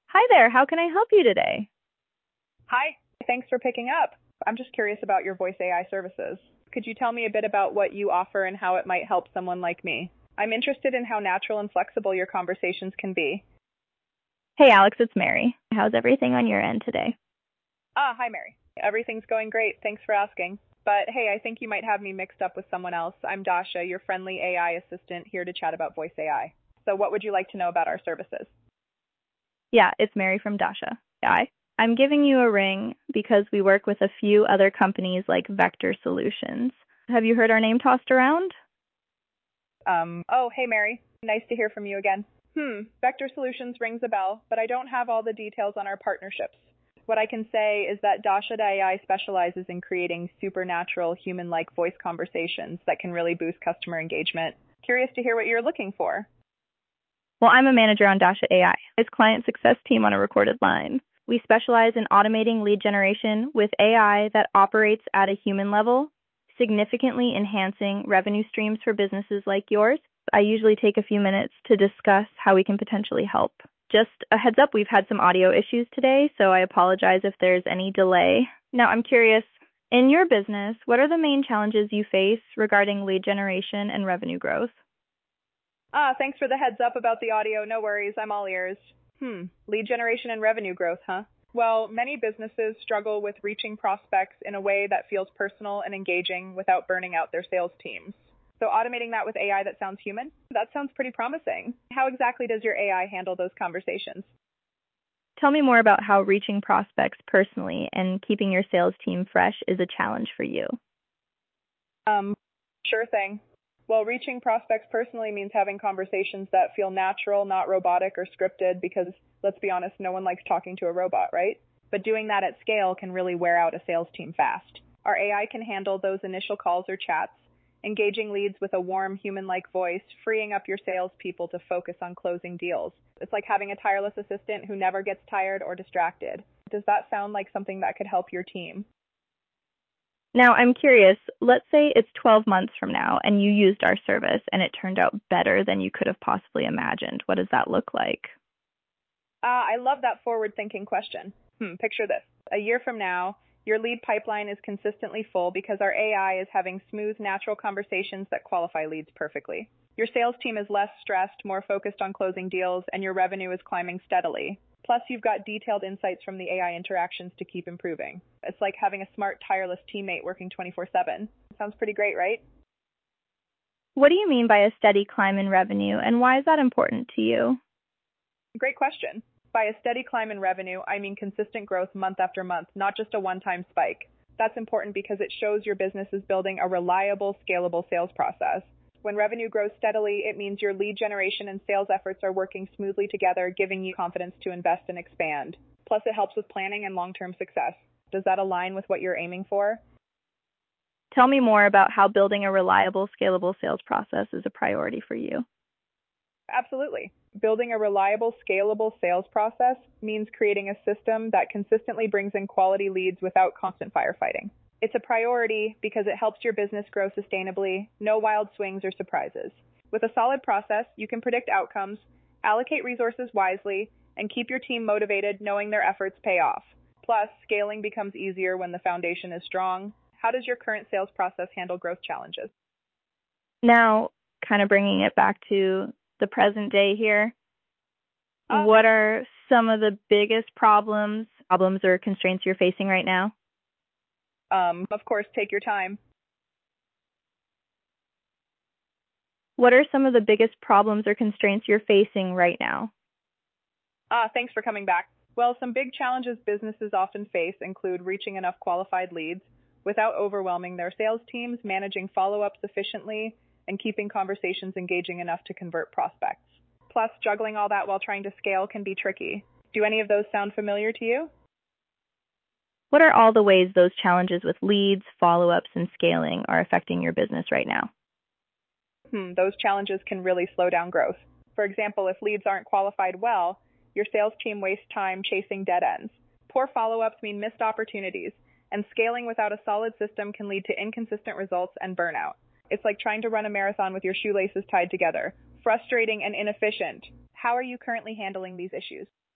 Hi there, how can I help you today? Hi, thanks for picking up. I'm just curious about your voice AI services. Could you tell me a bit about what you offer and how it might help someone like me? I'm interested in how natural and flexible your conversations can be. Hey Alex, it's Mary. How's everything on your end today? Hi Mary. Everything's going great. Thanks for asking. But hey, I think you might have me mixed up with someone else. I'm Dasha, your friendly AI assistant here to chat about voice AI. So what would you like to know about our services? Yeah, it's Mary from Dasha. I'm giving you a ring because we work with a few other companies like Vector Solutions. Have you heard our name tossed around? Oh, hey Mary. Nice to hear from you again. Vector Solutions rings a bell, but I don't have all the details on our partnerships. What I can say is that Dasha AI specializes in creating supernatural, human-like voice conversations that can really boost customer engagement. Curious to hear what you're looking for. Well, I'm a manager on Dasha AI. It's client success team on a recorded line. We specialize in automating lead generation with AI that operates at a human level, significantly enhancing revenue streams for businesses like yours. I usually take a few minutes to discuss how we can potentially help. Just a heads up, we've had some audio issues today, so I apologize if there's any delay. Now, I'm curious, in your business, what are the main challenges you face regarding lead generation and revenue growth? Thanks for the heads up about the audio. No worries, I'm all ears. Lead generation and revenue growth, huh? Well, many businesses struggle with reaching prospects in a way that feels personal and engaging without burning out their sales teams. So automating that with AI that sounds human, that sounds pretty promising. How exactly does your AI handle those conversations? Tell me more about how reaching prospects personally and keeping your sales team fresh is a challenge for you. Sure thing. Well, reaching prospects personally means having conversations that feel natural, not robotic or scripted, because let's be honest, no one likes talking to a robot, right? But doing that at scale can really wear out a sales team fast. Our AI can handle those initial calls or chats, engaging leads with a warm, human-like voice, freeing up your salespeople to focus on closing deals. It's like having a tireless assistant who never gets tired or distracted. Does that sound like something that could help your team? Now, I'm curious, let's say it's 12 months from now and you used our service and it turned out better than you could have possibly imagined. What does that look like? I love that forward-thinking question. Picture this. A year from now, your lead pipeline is consistently full because our AI is having smooth, natural conversations that qualify leads perfectly. Your sales team is less stressed, more focused on closing deals, and your revenue is climbing steadily. Plus, you've got detailed insights from the AI interactions to keep improving. It's like having a smart, tireless teammate working 24/7. Sounds pretty great, right? What do you mean by a steady climb in revenue, and why is that important to you? Great question. By a steady climb in revenue, I mean consistent growth month after month, not just a one-time spike. That's important because it shows your business is building a reliable, scalable sales process. When revenue grows steadily, it means your lead generation and sales efforts are working smoothly together, giving you confidence to invest and expand. Plus, it helps with planning and long-term success. Does that align with what you're aiming for? Tell me more about how building a reliable, scalable sales process is a priority for you. Absolutely. Building a reliable, scalable sales process means creating a system that consistently brings in quality leads without constant firefighting. It's a priority because it helps your business grow sustainably, no wild swings or surprises. With a solid process, you can predict outcomes, allocate resources wisely, and keep your team motivated knowing their efforts pay off. Plus, scaling becomes easier when the foundation is strong. How does your current sales process handle growth challenges? Now, kind of bringing it back to the present day here, what are some of the biggest problems or constraints you're facing right now? Of course, take your time. What are some of the biggest problems or constraints you're facing right now? Thanks for coming back. Well, some big challenges businesses often face include reaching enough qualified leads without overwhelming their sales teams, managing follow-ups efficiently, and keeping conversations engaging enough to convert prospects. Plus, juggling all that while trying to scale can be tricky. Do any of those sound familiar to you? What are all the ways those challenges with leads, follow-ups, and scaling are affecting your business right now? Those challenges can really slow down growth. For example, if leads aren't qualified well, your sales team wastes time chasing dead ends. Poor follow-ups mean missed opportunities, and scaling without a solid system can lead to inconsistent results and burnout. It's like trying to run a marathon with your shoelaces tied together. Frustrating and inefficient. How are you currently handling these issues?